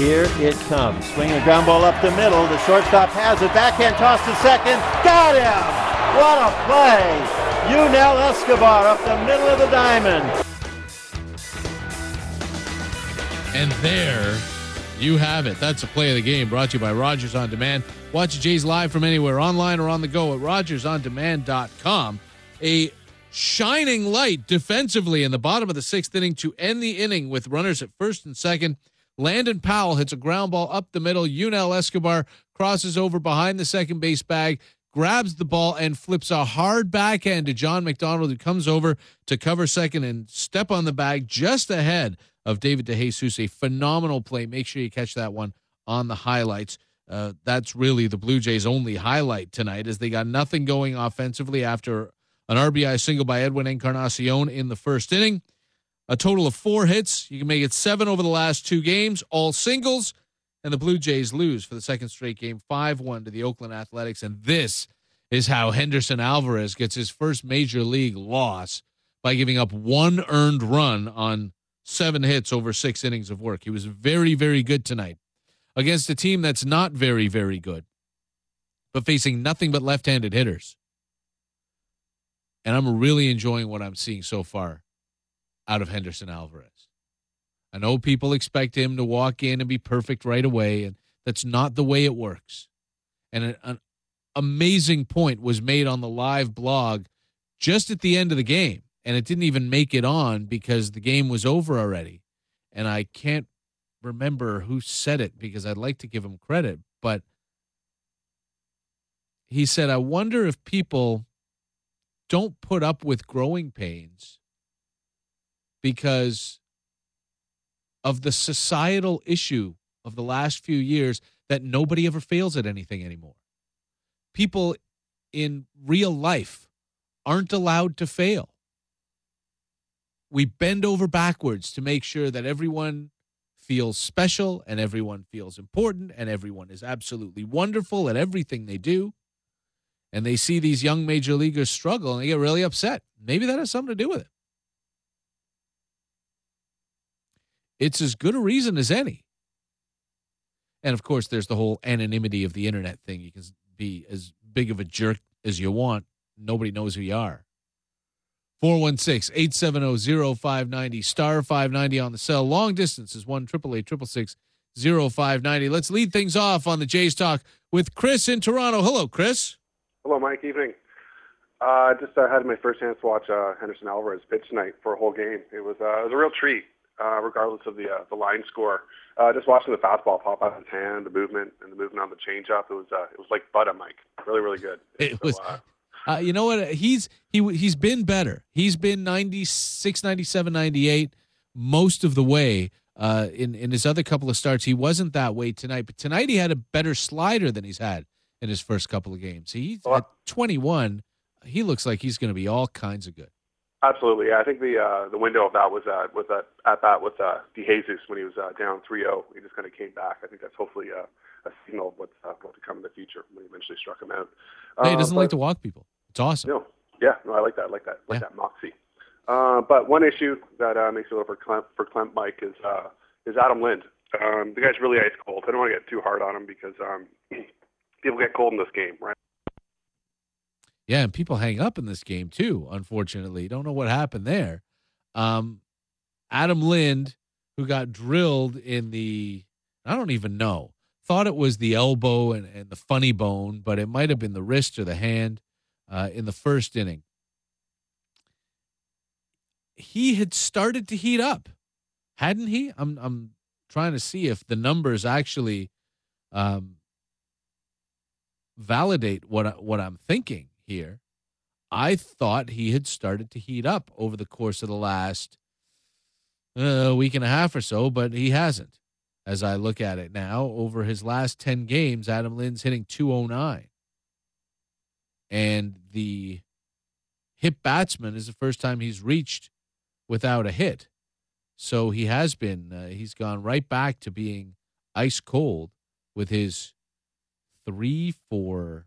Here it comes. Swinging a ground ball up the middle. The shortstop has it. Backhand toss to second. Got him! What a play! Yunel Escobar up the middle of the diamond. And there you have it. That's a play of the game brought to you by Rogers On Demand. Watch the Jays live from anywhere, online or on the go at RogersOnDemand.com. A shining light defensively in the bottom of the sixth inning to end the inning with runners at first and second. Landon Powell hits a ground ball up the middle. Yunel Escobar crosses over behind the second base bag, grabs the ball, and flips a hard backhand to John McDonald, who comes over to cover second and step on the bag just ahead of David DeJesus. A phenomenal play. Make sure you catch that one on the highlights. That's really the Blue Jays' only highlight tonight, as they got nothing going offensively after an RBI single by Edwin Encarnacion in the first inning. A total of 4 hits. You can make it 7 over the last 2 games, all singles. And the Blue Jays lose for the second straight game, 5-1 to the Oakland Athletics. And this is how Henderson Alvarez gets his first major league loss, by giving up 1 earned run on 7 hits over 6 innings of work. He was very, very good tonight against a team that's not very, very good, but facing nothing but left-handed hitters. And I'm really enjoying what I'm seeing so far out of Henderson Alvarez. I know people expect him to walk in and be perfect right away, and that's not the way it works. And an amazing point was made on the live blog just at the end of the game, and it didn't even make it on because the game was over already. And I can't remember who said it because I'd like to give him credit, but he said, I wonder if people don't put up with growing pains because of the societal issue of the last few years that nobody ever fails at anything anymore. People in real life aren't allowed to fail. We bend over backwards to make sure that everyone feels special and everyone feels important and everyone is absolutely wonderful at everything they do. And they see these young major leaguers struggle and they get really upset. Maybe that has something to do with it. It's as good a reason as any. And, of course, there's the whole anonymity of the internet thing. You can be as big of a jerk as you want. Nobody knows who you are. 416-870-0590, star 590 on the cell. Long distance is 1-888-666-0590. Let's lead things off on the Jays Talk with Chris in Toronto. Hello, Chris. Hello, Mike. Evening. Just had my first chance to watch Henderson Alvarez pitch tonight for a whole game. It was a real treat. Regardless of the line score, just watching the fastball pop out of his hand, the movement on the changeup, it was like butter, Mike. Really, really good. You know what? He's been better. He's been 96, 97, 98 most of the way. In his other couple of starts, he wasn't that way tonight. But tonight he had a better slider than he's had in his first couple of games. At 21, he looks like he's going to be all kinds of good. Absolutely, yeah. I think the window of that was at bat with DeJesus when he was down 3-0. He just kind of came back. I think that's hopefully a signal of what's to come in the future when he eventually struck him out. He doesn't like to walk people. It's awesome. No, yeah, no, I like that. That moxie. But one issue that makes it over for Clem, Mike, is Adam Lind. The guy's really ice cold. I don't want to get too hard on him because people get cold in this game, right? Yeah, and people hang up in this game too, unfortunately. Don't know what happened there. Adam Lind, who got drilled in I don't even know. Thought it was the elbow and the funny bone, but it might have been the wrist or the hand in the first inning. He had started to heat up, hadn't he? I'm trying to see if the numbers actually validate what I'm thinking here. I thought he had started to heat up over the course of the last week and a half or so, but he hasn't. As I look at it now, over his last 10 games, Adam Lind's hitting .209. And the hit batsman is the first time he's reached without a hit. So he has been, he's gone right back to being ice cold with his 3 for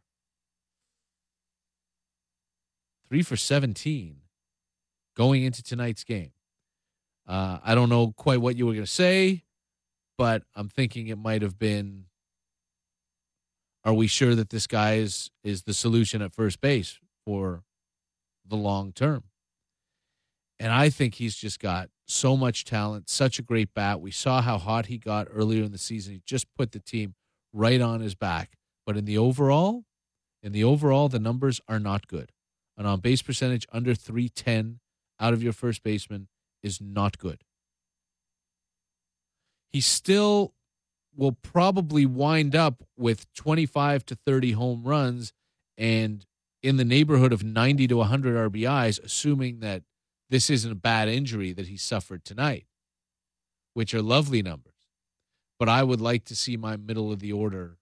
17 going into tonight's game. I don't know quite what you were going to say. but I'm thinking it might have been, are we sure that this guy is the solution at first base for the long term? And I think he's just got so much talent, such a great bat. We saw how hot he got earlier in the season. He just put the team right on his back. But in the overall, the numbers are not good. An on-base percentage under 310 out of your first baseman is not good. He still will probably wind up with 25 to 30 home runs and in the neighborhood of 90 to 100 RBIs, assuming that this isn't a bad injury that he suffered tonight, which are lovely numbers. But I would like to see my middle of the order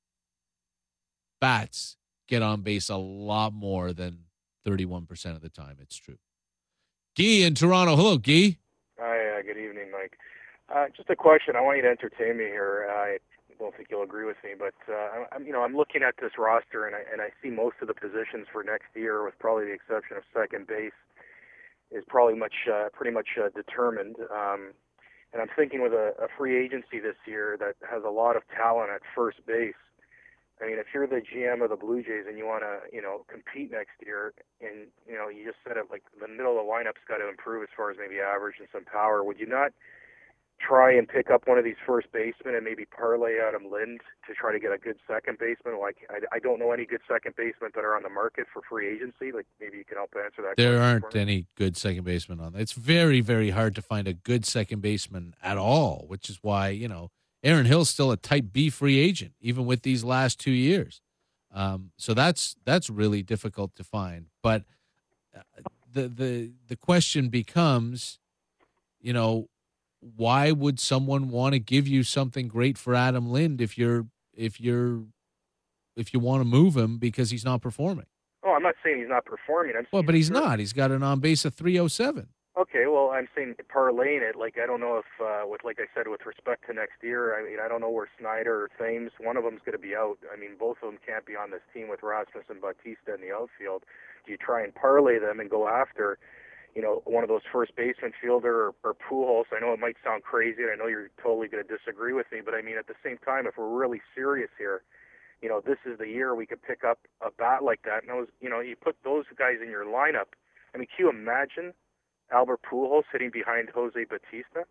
bats get on base a lot more than 31% of the time. It's true. Guy in Toronto. Hello, Guy. Hi, good evening, Mike. Just a question. I want you to entertain me here. I don't think you'll agree with me, but I'm looking at this roster and I see most of the positions for next year, with probably the exception of second base, is probably pretty much determined. And I'm thinking with a free agency this year that has a lot of talent at first base. I mean, if you're the GM of the Blue Jays and you want to, compete next year, and you just said it, like the middle of the lineup's got to improve as far as maybe average and some power, would you not try and pick up one of these first basemen and maybe parlay Adam Lind to try to get a good second baseman? Like, I don't know any good second basemen that are on the market for free agency. Like, maybe you can help answer that. There aren't any good second basemen on that. It's very, very hard to find a good second baseman at all, which is why, Aaron Hill's still a type B free agent, even with these last 2 years. So that's really difficult to find. But the question becomes, why would someone want to give you something great for Adam Lind if you want to move him because he's not performing? Oh, I'm not saying he's not performing. But he's not. He's got an on base of 307. Okay, well, I'm saying parlaying it. Like, I don't know if, like I said, with respect to next year, I mean, I don't know where Snyder or Thames, one of them's going to be out. I mean, both of them can't be on this team with Rasmus and Bautista in the outfield. Do you try and parlay them and go after, one of those first baseman, Fielder or Pujols? I know it might sound crazy, and I know you're totally going to disagree with me, but I mean, at the same time, if we're really serious here, this is the year we could pick up a bat like that. And those, you put those guys in your lineup. I mean, can you imagine Albert Pujols sitting behind Jose Bautista?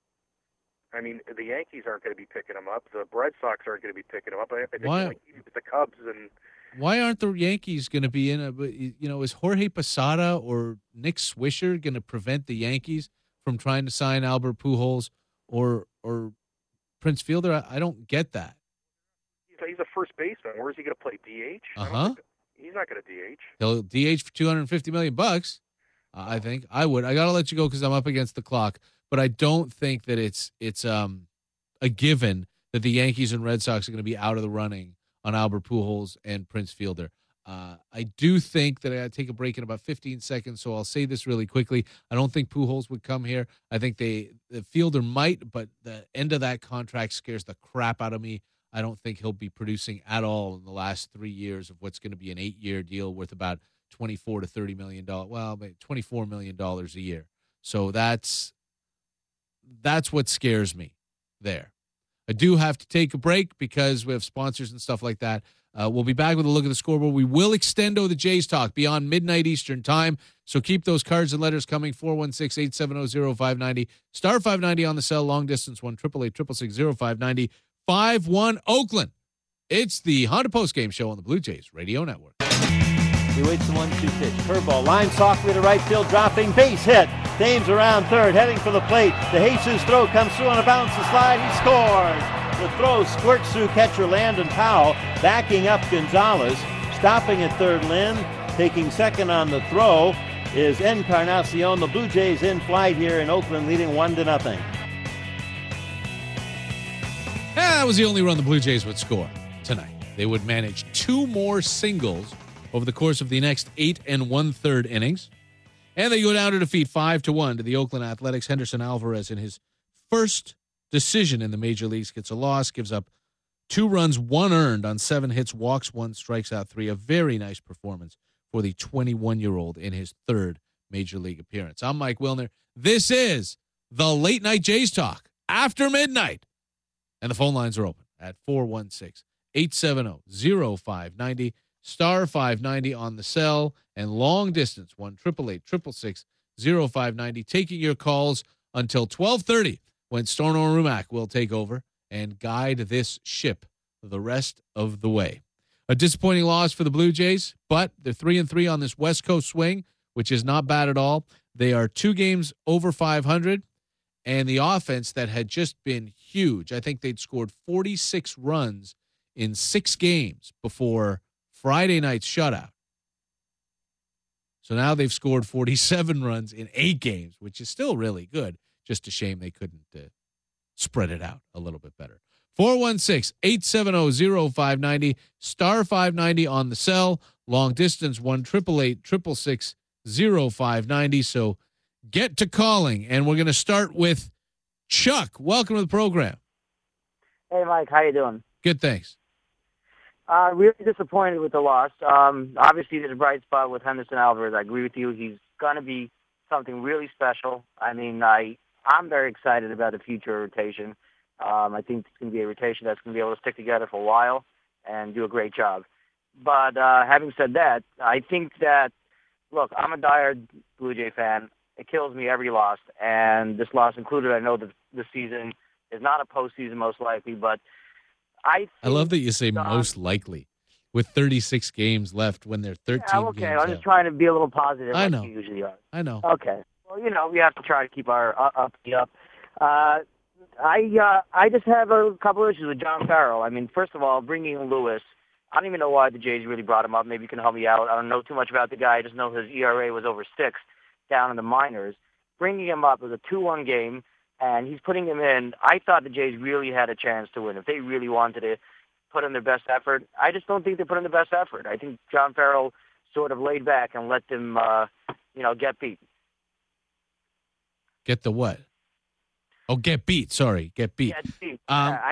I mean, the Yankees aren't going to be picking him up. The Red Sox aren't going to be picking him up. I think the Cubs and. Why aren't the Yankees going to be in is Jorge Posada or Nick Swisher going to prevent the Yankees from trying to sign Albert Pujols or Prince Fielder? I don't get that. He's a first baseman. Where is he going to play? DH? He's not going to DH. He'll DH for $250 million. I think I would. I got to let you go because I'm up against the clock. But I don't think that it's a given that the Yankees and Red Sox are going to be out of the running on Albert Pujols and Prince Fielder. I do think that I got to take a break in about 15 seconds, so I'll say this really quickly. I don't think Pujols would come here. I think the Fielder might, but the end of that contract scares the crap out of me. I don't think he'll be producing at all in the last 3 years of what's going to be an 8-year deal worth about $24 to $30 million. Well, $24 million a year. So that's what scares me there. I do have to take a break because we have sponsors and stuff like that. We'll be back with a look at the scoreboard. We will extendo the Jays talk beyond midnight Eastern time. So keep those cards and letters coming. 416-870-0590. Star 590 on the cell. Long distance 1-888-666-0590. 5-1 Oakland. It's the Honda Postgame Show on the Blue Jays Radio Network. He waits the 1-2 pitch. Curveball. Line softly to right field. Dropping. Base hit. Thames around third. Heading for the plate. The Jesus throw comes through on a bounce. The slide. He scores. The throw squirts through catcher Landon Powell. Backing up Gonzalez. Stopping at third, Lynn. Taking second on the throw is Encarnacion. The Blue Jays in flight here in Oakland, leading 1-0. That was the only run the Blue Jays would score tonight. They would manage 2 more singles over the course of the next 8 1/3 innings. And they go down to defeat 5-1 to the Oakland Athletics. Henderson Alvarez, in his first decision in the major leagues, gets a loss, gives up 2 runs, 1 earned on 7 hits, walks 1, strikes out 3. A very nice performance for the 21-year-old in his 3rd major league appearance. I'm Mike Wilner. This is the Late Night Jays Talk after midnight And the phone lines are open at 416-870-0590, star 590 on the cell, and long distance, 1-888-666-0590, taking your calls until 12:30 when Storno Rumac will take over and guide this ship the rest of the way. A disappointing loss for the Blue Jays, but they're 3-3 on this West Coast swing, which is not bad at all. They are 2 games over 500, and the offense that had just been huge. I think they'd scored 46 runs in 6 games before Friday night's shutout. So now they've scored 47 runs in 8 games, which is still really good. Just a shame they couldn't spread it out a little bit better. 416-870-0590, star 590 on the cell, long distance, 1-888-666-0590. So get to calling, and we're going to start with Chuck. Welcome to the program. Hey, Mike. How you doing? Good, thanks. Really disappointed with the loss. Obviously, there's a bright spot with Henderson Alvarez. I agree with you. He's going to be something really special. I mean, I'm very excited about the future rotation. I think it's going to be a rotation that's going to be able to stick together for a while and do a great job. But having said that, I think that, look, I'm a diehard Blue Jay fan. It kills me every loss, and this loss included. I know that the season is not a postseason most likely, but I love that you say most likely with 36 games left when they're 13 okay. games I'm just trying to be a little positive I like know. you usually are. I know. Okay. Well, we have to try to keep our up. I just have a couple issues with John Farrell. I mean, first of all, bringing in Lewis, I don't even know why the Jays really brought him up. Maybe you can help me out. I don't know too much about the guy. I just know his ERA was over 6 down in the minors. Bringing him up was a 2-1 game, and he's putting him in. I thought the Jays really had a chance to win if they really wanted to put in their best effort. I just don't think they put in the best effort. I think John Farrell sort of laid back and let them, get beat. Get the what? Oh, get beat. Sorry, get beat. Get beat.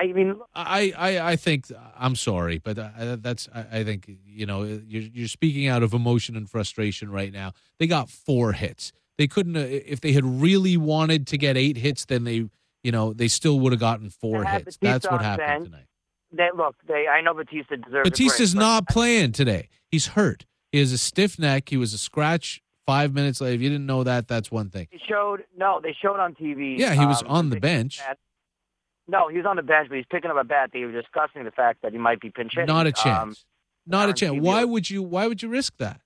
I think I'm sorry, but I think you're speaking out of emotion and frustration right now. They got 4 hits. They couldn't if they had really wanted to get 8 hits, then they still would have gotten 4 hits. That's what happened tonight. I know Batista deserves. Batista's not playing today. He's hurt. He has a stiff neck. He was a scratch 5 minutes late. If you didn't know that, that's one thing. They showed on TV. Yeah, he was on the bench. No, he was on the bench, but he's picking up a bat. They were discussing the fact that he might be pinch hitting. Not a chance. Not a chance. Why would you risk that?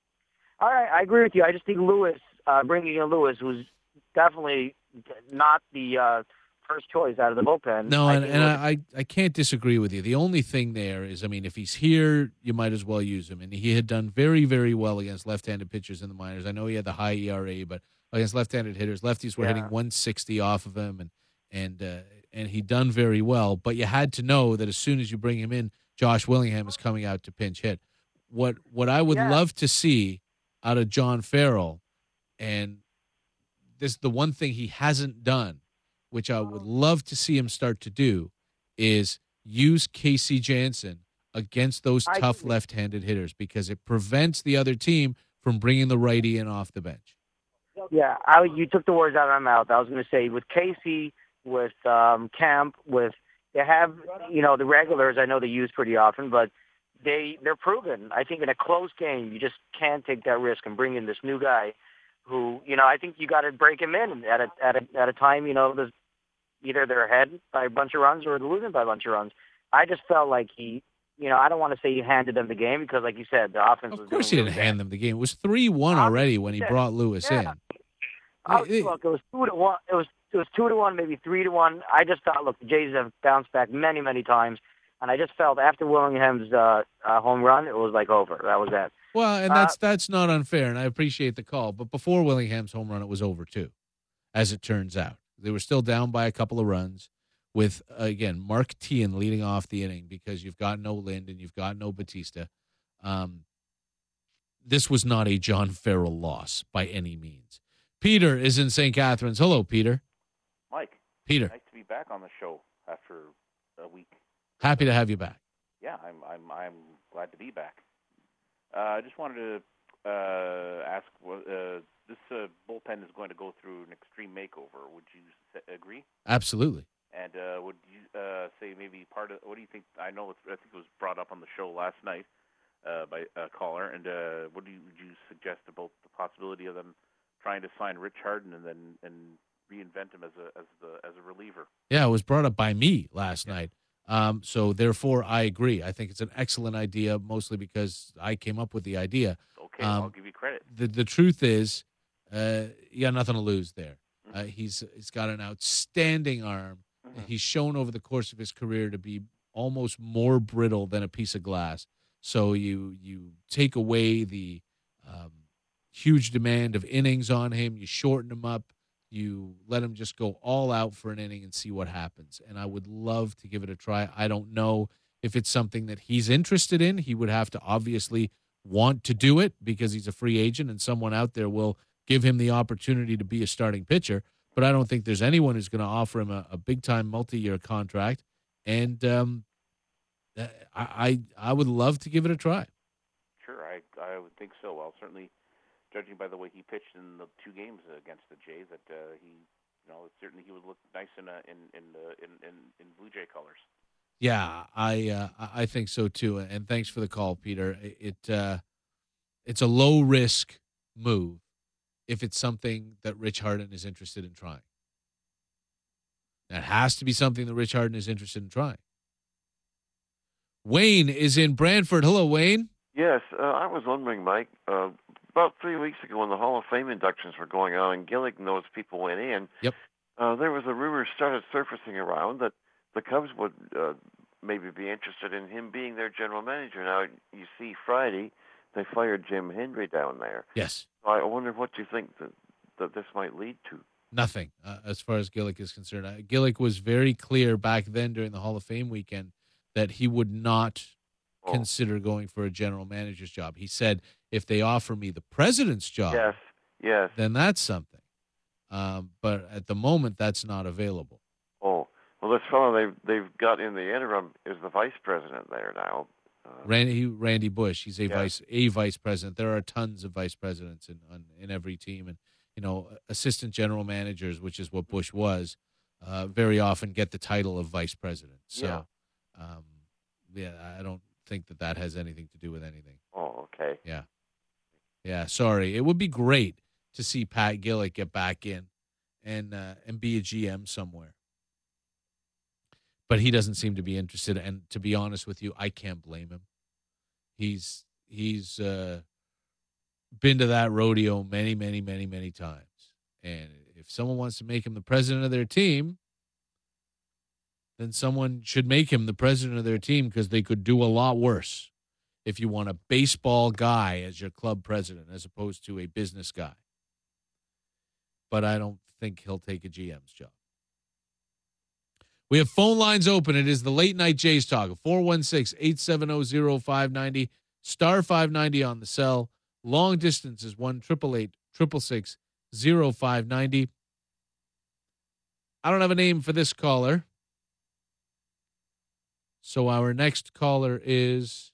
All right, I agree with you. I just think bringing in Lewis was definitely not the first choice out of the bullpen. No, I can't disagree with you. The only thing there is, if he's here, you might as well use him. And he had done very, very well against left-handed pitchers in the minors. I know he had the high ERA, but against left-handed hitters, lefties were hitting 160 off of him, and he done very well. But you had to know that as soon as you bring him in, Josh Willingham is coming out to pinch hit. What I would love to see out of John Farrell, and this the one thing he hasn't done, which I would love to see him start to do, is use Casey Janssen against those tough left-handed hitters because it prevents the other team from bringing the righty in off the bench. Yeah, you took the words out of my mouth. I was going to say, with Casey, with Camp, they have, the regulars I know they use pretty often, but they're proven. I think in a close game, you just can't take that risk and bring in this new guy who, I think you got to break him in at a time, there's either they're ahead by a bunch of runs or they're losing by a bunch of runs. I just felt like he, I don't want to say he handed them the game because, like you said, the offense was. Of course, he didn't hand them the game. It was 3-1 already when he brought Lewis in. Look, it was 2-1. It was 2-1, maybe 3-1. I just thought, look, the Jays have bounced back many, many times, and I just felt after Willingham's home run, it was like over. That was it. Well, and that's not unfair, and I appreciate the call. But before Willingham's home run, it was over too, as it turns out. They were still down by a couple of runs with, again, Mark Teahan leading off the inning because you've got no Lind and you've got no Batista. This was not a John Farrell loss by any means. Peter is in St. Catharines. Hello, Peter. Mike. Peter. Nice to be back on the show after a week. Happy to have you back. Yeah, I'm glad to be back. I just wanted to ask, this bullpen is going to go through an extreme makeover. Would you agree? Absolutely. And would you say maybe part of what do you think? I think it was brought up on the show last night by a caller. And would you suggest about the possibility of them trying to sign Rich Harden and reinvent him as a reliever? Yeah, it was brought up by me last night. So therefore, I agree. I think it's an excellent idea, mostly because I came up with the idea. Okay, I'll give you credit. The truth is, you got nothing to lose there. He's got an outstanding arm. He's shown over the course of his career to be almost more brittle than a piece of glass. So you take away the huge demand of innings on him. You shorten him up. You let him just go all out for an inning and see what happens. And I would love to give it a try. I don't know if it's something that he's interested in. He would have to obviously want to do it because he's a free agent and someone out there will give him the opportunity to be a starting pitcher. But I don't think there's anyone who's going to offer him a big-time multi-year contract. And I would love to give it a try. Sure, I would think so. Well, certainly, judging by the way he pitched in the 2 games against the Jays, that certainly he would look nice in Blue Jay colors. Yeah, I think so too. And thanks for the call, Peter. It's a low risk move if it's something that Rich Harden is interested in trying. That has to be something that Rich Harden is interested in trying. Wayne is in Brantford. Hello, Wayne. Yes, I was wondering, Mike, about 3 weeks ago when the Hall of Fame inductions were going on and Gillick and those people went in, Yep. There was a rumor started surfacing around that the Cubs would maybe be interested in him being their general manager. Now, you see, Friday, they fired Jim Hendry down there. Yes. I wonder what you think that this might lead to. Nothing, as far as Gillick is concerned. Gillick was very clear back then during the Hall of Fame weekend that he would not consider going for a general manager's job. He said, if they offer me the president's job, yes, then that's something. But at the moment, that's not available. Oh, well, this fellow they've got in the interim is the vice president there now. Randy Bush. He's a vice president. There are tons of vice presidents in every team, and assistant general managers, which is what Bush was, very often get the title of vice president. So, I don't think that has anything to do with anything. Oh, okay. Yeah. Sorry. It would be great to see Pat Gillick get back in and be a GM somewhere. But he doesn't seem to be interested, and to be honest with you, I can't blame him. He's been to that rodeo many, many, many, many times. And if someone wants to make him the president of their team, then someone should make him the president of their team, because they could do a lot worse if you want a baseball guy as your club president as opposed to a business guy. But I don't think he'll take a GM's job. We have phone lines open. It is the Late Night Jays Talk. 416-870-0590, star 590 on the cell. Long distance is 1-888-666-0590. I don't have a name for this caller. So our next caller is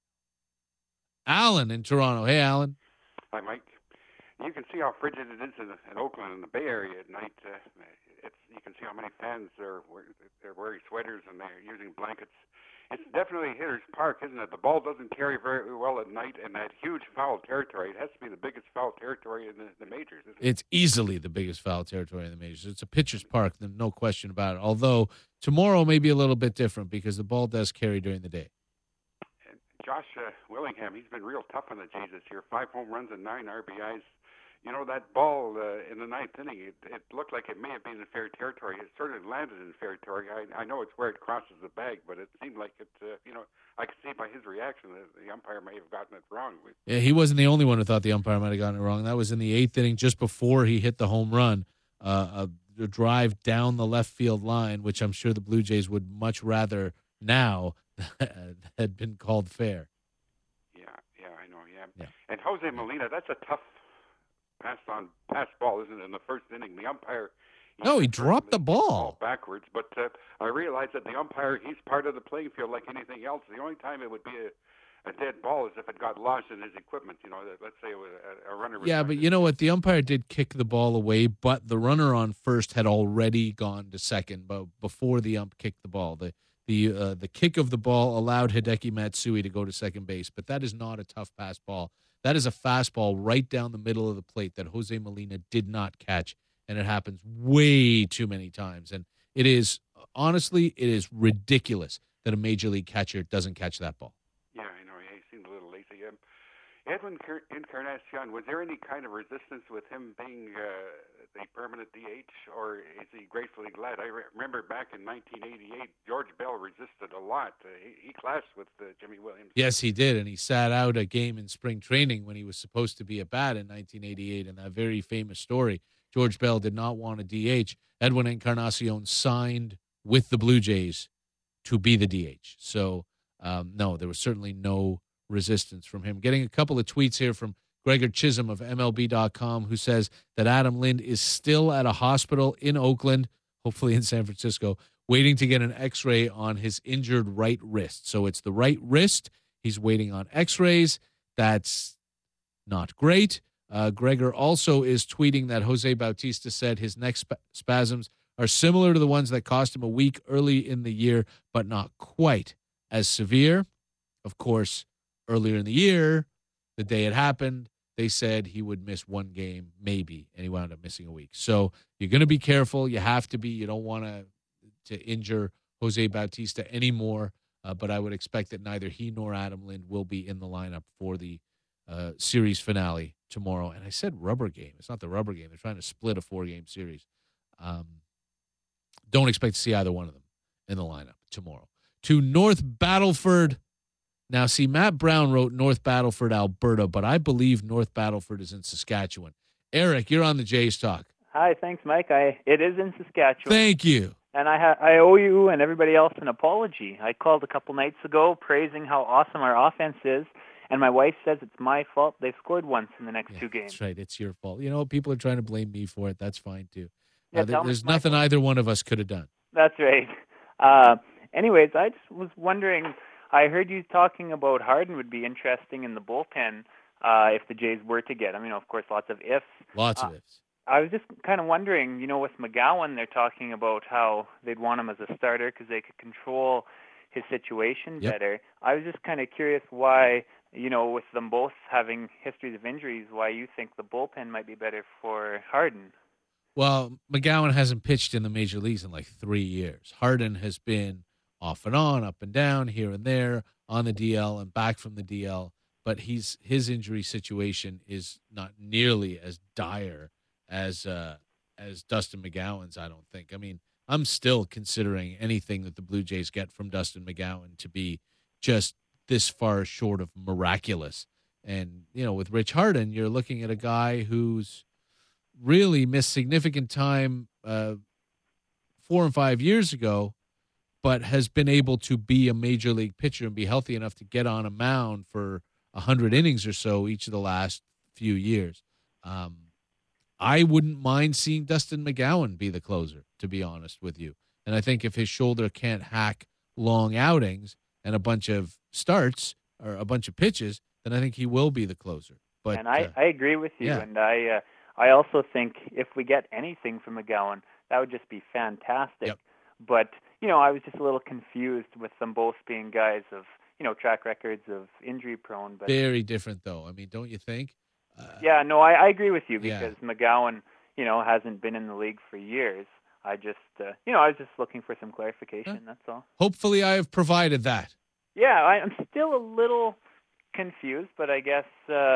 Alan in Toronto. Hey, Alan. Hi, Mike. You can see how frigid it is in Oakland and the Bay Area at night. You can see how many fans they're wearing sweaters and they're using blankets. It's definitely hitter's park, isn't it? The ball doesn't carry very well at night, and that huge foul territory, it has to be the biggest foul territory in the majors, isn't it? It's easily the biggest foul territory in the majors. It's a pitcher's park, no question about it. Although tomorrow may be a little bit different because the ball does carry during the day. And Josh Willingham, he's been real tough on the Jays this year. 5 home runs and 9 RBIs. You know, that ball in the 9th inning, it looked like it may have been in fair territory. It sort of landed in fair territory. I know it's where it crosses the bag, but it seemed like it, I could see by his reaction that the umpire may have gotten it wrong. Yeah, he wasn't the only one who thought the umpire might have gotten it wrong. That was in the 8th inning, just before he hit the home run, a drive down the left field line, which I'm sure the Blue Jays would much rather now had been called fair. Yeah, I know, yeah. And Jose Molina, that's a tough pass ball, isn't it, in the 1st inning? The umpire... He dropped the ball backwards, but I realize that the umpire, he's part of the playing field like anything else. The only time it would be a dead ball as if it got lost in his equipment. Let's say it was a runner. Yeah, but you know what? The umpire did kick the ball away, but the runner on first had already gone to second. But before the ump kicked the ball, the kick of the ball allowed Hideki Matsui to go to second base. But that is not a tough pass ball. That is a fastball right down the middle of the plate that Jose Molina did not catch, and it happens way too many times. And it is ridiculous that a major league catcher doesn't catch that ball. Yeah, I know. He seemed a little lazy. Edwin Encarnacion, was there any kind of resistance with him being the permanent DH, or is he gratefully glad? I remember back in 1988, George Bell resisted a lot. He clashed with Jimmy Williams. Yes, he did, and he sat out a game in spring training when he was supposed to be a bat in 1988, in that very famous story. George Bell did not want a DH. Edwin Encarnacion signed with the Blue Jays to be the DH. So, no, there was certainly no resistance from him. Getting a couple of tweets here from Gregor Chisholm of MLB.com, who says that Adam Lind is still at a hospital in Oakland, hopefully in San Francisco, waiting to get an X-ray on his injured right wrist. So it's the right wrist. He's waiting on X-rays. That's not great. Gregor also is tweeting that Jose Bautista said his neck spasms are similar to the ones that cost him a week early in the year, but not quite as severe. Of course, earlier in the year, the day it happened, they said he would miss one game, maybe, and he wound up missing a week. So you're going to be careful. You have to be. You don't want to injure Jose Bautista anymore, but I would expect that neither he nor Adam Lind will be in the lineup for the series finale tomorrow. And I said rubber game. It's not the rubber game. They're trying to split a 4-game series. Don't expect to see either one of them in the lineup tomorrow. To North Battleford. Now, see, Matt Brown wrote North Battleford, Alberta, but I believe North Battleford is in Saskatchewan. Eric, you're on the Jays Talk. Hi, thanks, Mike. It is in Saskatchewan. Thank you. And I owe you and everybody else an apology. I called a couple nights ago praising how awesome our offense is, and my wife says it's my fault. They've scored once in the next 2 games. That's right. It's your fault. You know, people are trying to blame me for it. That's fine, too. Yeah, there's nothing either one of us could have done. That's right. Anyways, I just was wondering, I heard you talking about Harden would be interesting in the bullpen if the Jays were to get him. Of course, lots of ifs. Lots of ifs. I was just kind of wondering, with McGowan, they're talking about how they'd want him as a starter because they could control his situation better. I was just kind of curious why, with them both having histories of injuries, why you think the bullpen might be better for Harden. Well, McGowan hasn't pitched in the major leagues in like 3 years. Harden has been off and on, up and down, here and there, on the DL and back from the DL. But his injury situation is not nearly as dire as Dustin McGowan's, I don't think. I mean, I'm still considering anything that the Blue Jays get from Dustin McGowan to be just this far short of miraculous. And, with Rich Harden, you're looking at a guy who's really missed significant time 4 and 5 years ago, but has been able to be a major league pitcher and be healthy enough to get on a mound for 100 innings or so each of the last few years. I wouldn't mind seeing Dustin McGowan be the closer, to be honest with you. And I think if his shoulder can't hack long outings and a bunch of starts or a bunch of pitches, then I think he will be the closer. But and I agree with you. Yeah. And I also think if we get anything from McGowan, that would just be fantastic. Yep. But, I was just a little confused with them both being guys of, track records of injury prone. But very different, though. I mean, don't you think? I agree with you because McGowan, hasn't been in the league for years. I just, I was just looking for some clarification. That's all. Hopefully I have provided that. Yeah, I'm still a little confused, but I guess,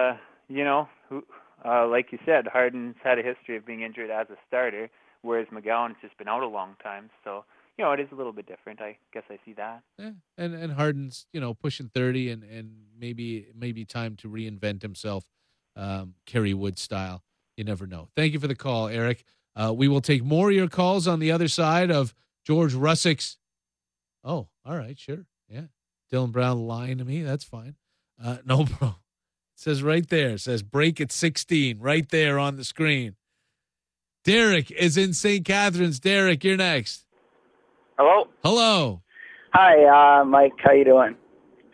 like you said, Harden's had a history of being injured as a starter, whereas McGowan's just been out a long time. So, it is a little bit different. I guess I see that. Yeah. And Harden's, pushing 30 and maybe time to reinvent himself, Kerry Wood style. You never know. Thank you for the call, Eric. We will take more of your calls on the other side of George Russick's. Oh, all right, sure. Yeah. Dylan Brown lying to me. That's fine. No, bro. It says right there. It says break at 16 right there on the screen. Derek is in St. Catharines. Derek, you're next. Hello. Hello. Hi, Mike. How you doing?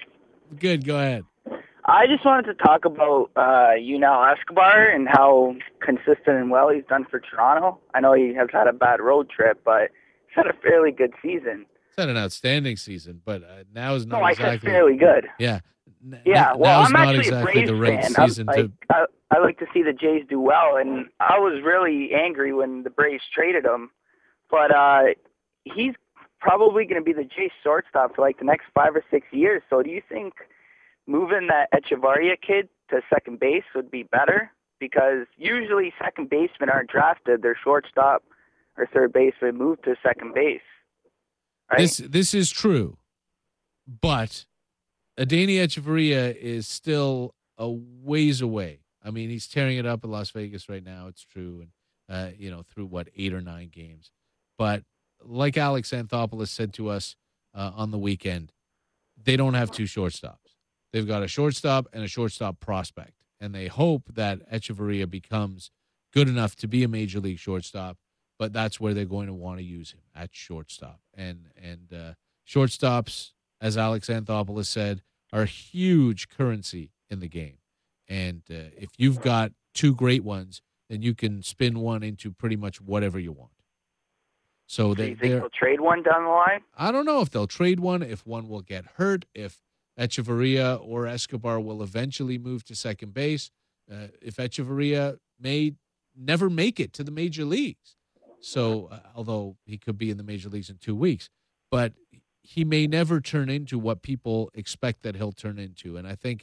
Good. Go ahead. I just wanted to talk about Yunel Escobar and how consistent and well he's done for Toronto. I know he has had a bad road trip, but he's had a fairly good season. He's had an outstanding season, but now is not no, exactly. I said fairly good. Yeah. Yeah, well, I'm not actually exactly a Braves the right fan. season I like to see the Jays do well, and I was really angry when the Braves traded him. But he's probably going to be the Jays shortstop for like the next 5 or 6 years. So do you think moving that Echevarria kid to second base would be better? Because usually second basemen aren't drafted; their shortstop or third baseman move to second base. Right? This is true, but Adeiny Echevarria is still a ways away. I mean, he's tearing it up in Las Vegas right now. It's true, and through 8 or 9 games. But like Alex Anthopoulos said to us on the weekend, they don't have 2 shortstops. They've got a shortstop and a shortstop prospect, and they hope that Echevarria becomes good enough to be a major league shortstop. But that's where they're going to want to use him, at shortstop. And shortstops, as Alex Anthopoulos said, are huge currency in the game. And if you've got 2 great ones, then you can spin one into pretty much whatever you want. So do you think they'll trade one down the line? I don't know if they'll trade one, if one will get hurt, if Echevarria or Escobar will eventually move to second base, if Echevarria may never make it to the major leagues. So, although he could be in the major leagues in 2 weeks, but he may never turn into what people expect that he'll turn into. And I think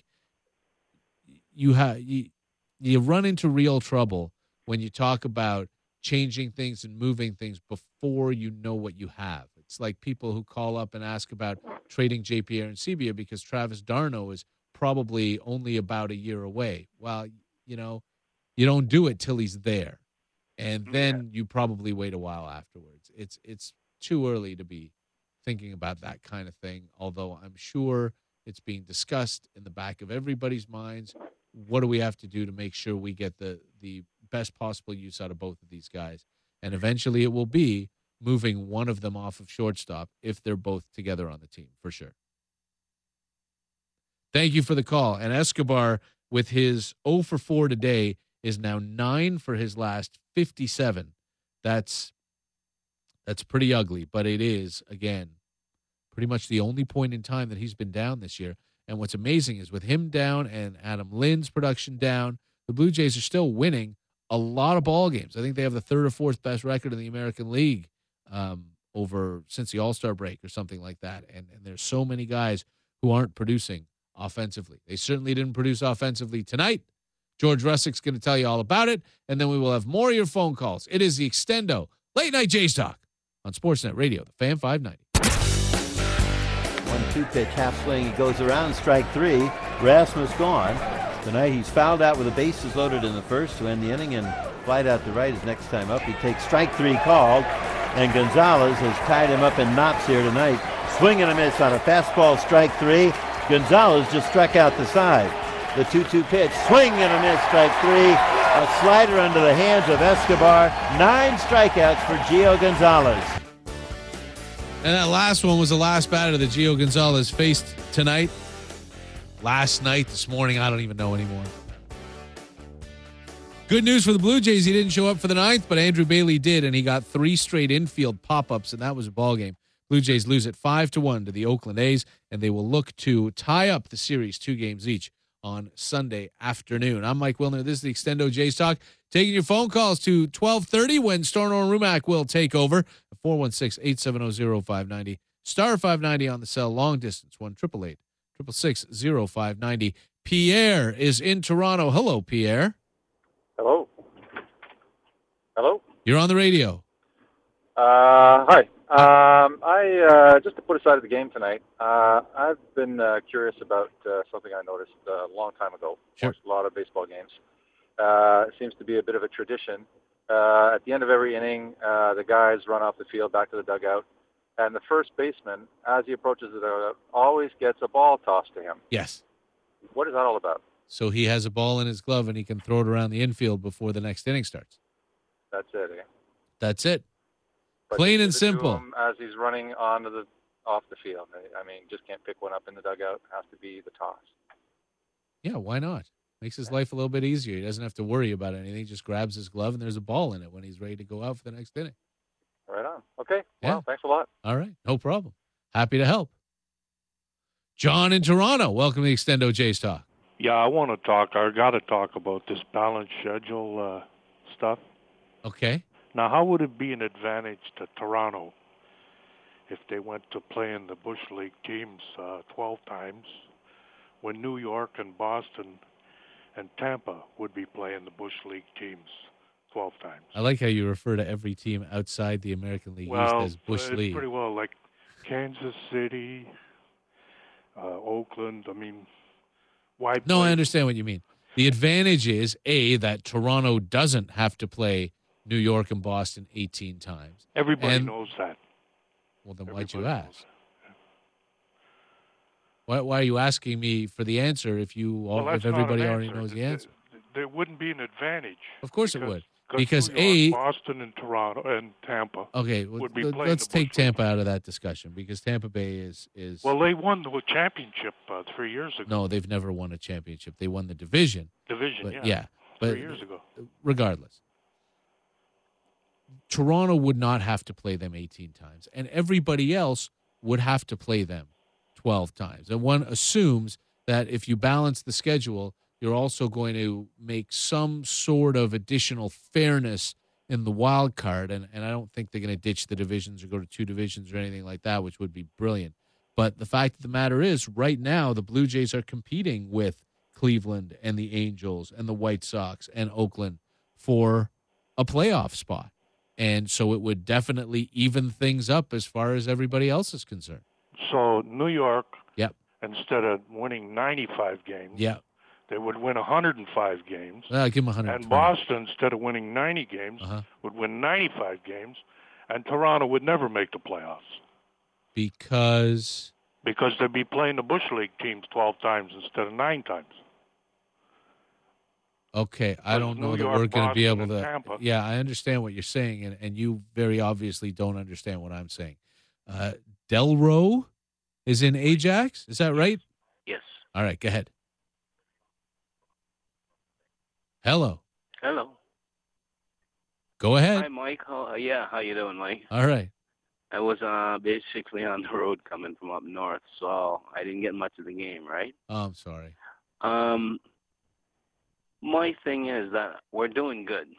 you run into real trouble when you talk about changing things and moving things before you know what you have. It's like people who call up and ask about trading J.P. Arencibia because Travis d'Arnaud is probably only about a year away. Well, you don't do it till he's there. And then you probably wait a while afterwards. It's too early to be thinking about that kind of thing, although I'm sure it's being discussed in the back of everybody's minds. What do we have to do to make sure we get the best possible use out of both of these guys? And eventually it will be moving one of them off of shortstop if they're both together on the team, for sure. Thank you for the call. And Escobar, with his 0 for 4 today, is now 9 for his last 57. That's pretty ugly, but it is, again, pretty much the only point in time that he's been down this year. And what's amazing is with him down and Adam Lynn's production down, the Blue Jays are still winning a lot of ball games. I think they have the 3rd or 4th best record in the American League since the All-Star break or something like that. And there's so many guys who aren't producing offensively. They certainly didn't produce offensively tonight. George Russick's going to tell you all about it, and then we will have more of your phone calls. It is the Extendo Late Night Jays Talk on Sportsnet Radio, the Fan 590. 1-2 pitch, half swing. He goes around, strike 3. Rasmus gone. Tonight he's fouled out with the bases loaded in the first to end the inning, and flied out to right his next time up. He takes strike 3 called, and Gonzalez has tied him up in knots here tonight. Swing and a miss on a fastball, strike 3. Gonzalez just struck out the side. The 2-2 pitch, swing and a miss, strike 3. A slider under the hands of Escobar. 9 strikeouts for Gio Gonzalez. And that last one was the last batter that Gio Gonzalez faced tonight. Last night, this morning, I don't even know anymore. Good news for the Blue Jays. He didn't show up for the 9th, but Andrew Bailey did, and he got 3 straight infield pop-ups, and that was a ball game. Blue Jays lose it 5-1 to the Oakland A's, and they will look to tie up the series 2 games each on Sunday afternoon. I'm Mike Wilner. This is the Extendo Jays Talk. Taking your phone calls to 12:30 when Stornor Rumack will take over. 416-870-0590. Star 590 on the cell. Long distance, 1-888-666-0590. Pierre is in Toronto. Hello, Pierre. Hello. Hello. You're on the radio. Hi. I just to put aside the game tonight, I've been curious about something I noticed a long time ago. Sure. Watched a lot of baseball games. It seems to be a bit of a tradition. At the end of every inning, the guys run off the field back to the dugout, and the first baseman, as he approaches the dugout, always gets a ball tossed to him. Yes. What is that all about? So he has a ball in his glove and he can throw it around the infield before the next inning starts. That's it. That's it. But Plain and give it to simple. him as he's running onto off the field. I mean, just can't pick one up in the dugout. It has to be the toss. Yeah, why not? Makes his life a little bit easier. He doesn't have to worry about anything. He just grabs his glove and there's a ball in it when he's ready to go out for the next inning. Right on. Okay. Yeah. Well, thanks a lot. All right. No problem. Happy to help. John in Toronto. Welcome to the Extendo Jays Talk. Yeah, I got to talk about this balanced schedule stuff. Okay. Now, how would it be an advantage to Toronto if they went to playing the Bush League teams 12 times when New York and Boston and Tampa would be playing the Bush League teams 12 times? I like how you refer to every team outside the American League East as Bush League. Pretty well, like Kansas City, Oakland. I mean, why? No, I understand what you mean. The advantage is, A, that Toronto doesn't have to play New York and Boston 18 times. Everybody knows that. Well, then why'd you ask? Why are you asking me for the answer if everybody already knows the answer? There wouldn't be an advantage. Of course it would. Because Boston and Toronto and Tampa. Okay, would be playing let's take Tampa out of that discussion because Tampa Bay is. Well, they won the championship 3 years ago. No, they've never won a championship. They won the division. But 3 years ago. Regardless, Toronto would not have to play them 18 times, and everybody else would have to play them 12 times. And one assumes that if you balance the schedule, you're also going to make some sort of additional fairness in the wild card. And I don't think they're going to ditch the divisions or go to 2 divisions or anything like that, which would be brilliant. But the fact of the matter is, right now, the Blue Jays are competing with Cleveland and the Angels and the White Sox and Oakland for a playoff spot. And so it would definitely even things up as far as everybody else is concerned. So New York, yep, instead of winning 95 games, yep, they would win 105 games. I'll give them 120. And Boston, instead of winning 90 games, would win 95 games, and Toronto would never make the playoffs. Because they'd be playing the Bush League teams 12 times instead of 9 times. Okay, I don't know that we're going to be able to. Tampa. Yeah, I understand what you're saying, and you very obviously don't understand what I'm saying. Delro is in Ajax. Is that right? Yes. All right, go ahead. Hello. Hello. Go ahead. Hi, Mike. How you doing, Mike? All right. I was basically on the road coming from up north, so I didn't get much of the game, right? Oh, I'm sorry. My thing is that we're doing good.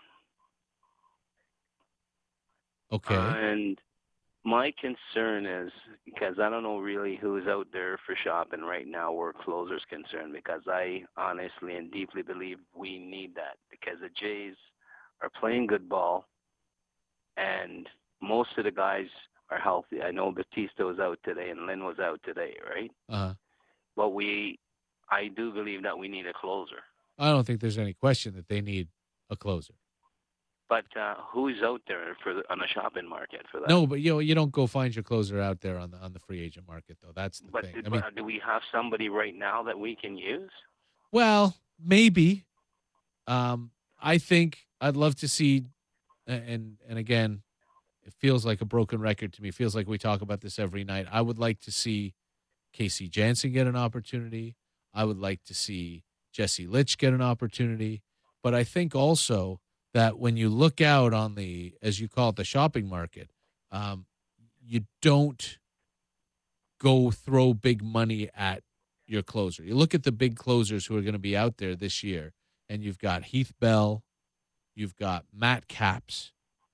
Okay. And my concern is, because I don't know really who's out there for shopping right now where closer's concerned, because I honestly and deeply believe we need that, because the Jays are playing good ball, and most of the guys are healthy. I know Batista was out today and Lynn was out today, right? Uh-huh. But I do believe that we need a closer. I don't think there's any question that they need a closer. But who's out there on the shopping market for that? No, but you don't go find your closer out there on the free agent market, though. That's the thing. But do we have somebody right now that we can use? Well, maybe. I think I'd love to see, and again, it feels like a broken record to me. It feels like we talk about this every night. I would like to see Casey Janssen get an opportunity. I would like to see Jesse Litch get an opportunity. But I think also that when you look out on the, as you call it, the shopping market, you don't go throw big money at your closer. You look at the big closers who are going to be out there this year, and you've got Heath Bell, you've got Matt Capps,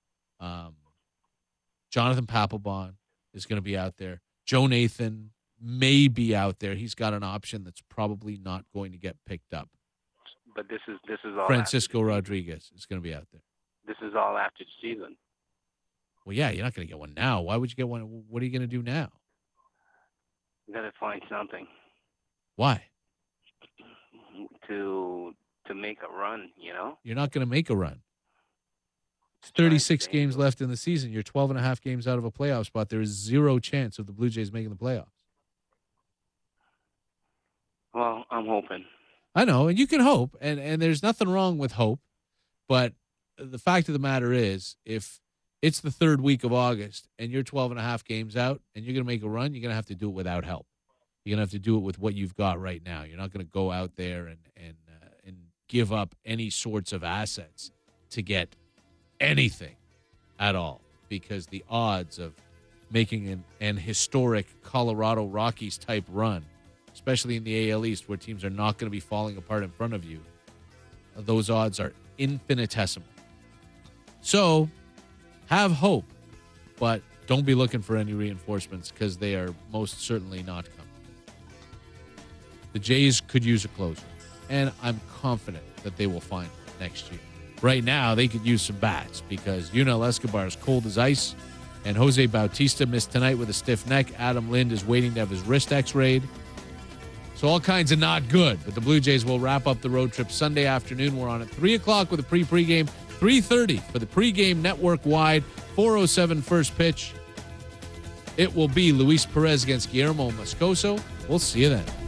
Jonathan Papelbon is going to be out there. Joe Nathan may be out there. He's got an option that's probably not going to get picked up. But this is all. Francisco Rodriguez is going to be out there. This is all after the season. Well, yeah, you're not going to get one now. Why would you get one? What are you going to do now? You got to find something. Why? To make a run, You're not going to make a run. It's 36 games left in the season. You're 12 and a half games out of a playoff spot. There is zero chance of the Blue Jays making the playoffs. Well, I'm hoping. I know, and you can hope, and there's nothing wrong with hope, but the fact of the matter is, if it's the third week of August, and you're 12 and a half games out, and you're going to make a run, you're going to have to do it without help. You're going to have to do it with what you've got right now. You're not going to go out there and give up any sorts of assets to get anything at all, because the odds of making an historic Colorado Rockies type run, especially in the AL East where teams are not going to be falling apart in front of you, those odds are infinitesimal. So have hope, but don't be looking for any reinforcements because they are most certainly not coming. The Jays could use a closer, and I'm confident that they will find one next year. Right now, they could use some bats because Yunel Escobar is cold as ice, and Jose Bautista missed tonight with a stiff neck. Adam Lind is waiting to have his wrist x-rayed. So all kinds of not good, but the Blue Jays will wrap up the road trip Sunday afternoon. We're on at 3 o'clock with a pregame, 3:30 for the pregame network-wide, 4:07 first pitch. It will be Luis Perez against Guillermo Moscoso. We'll see you then.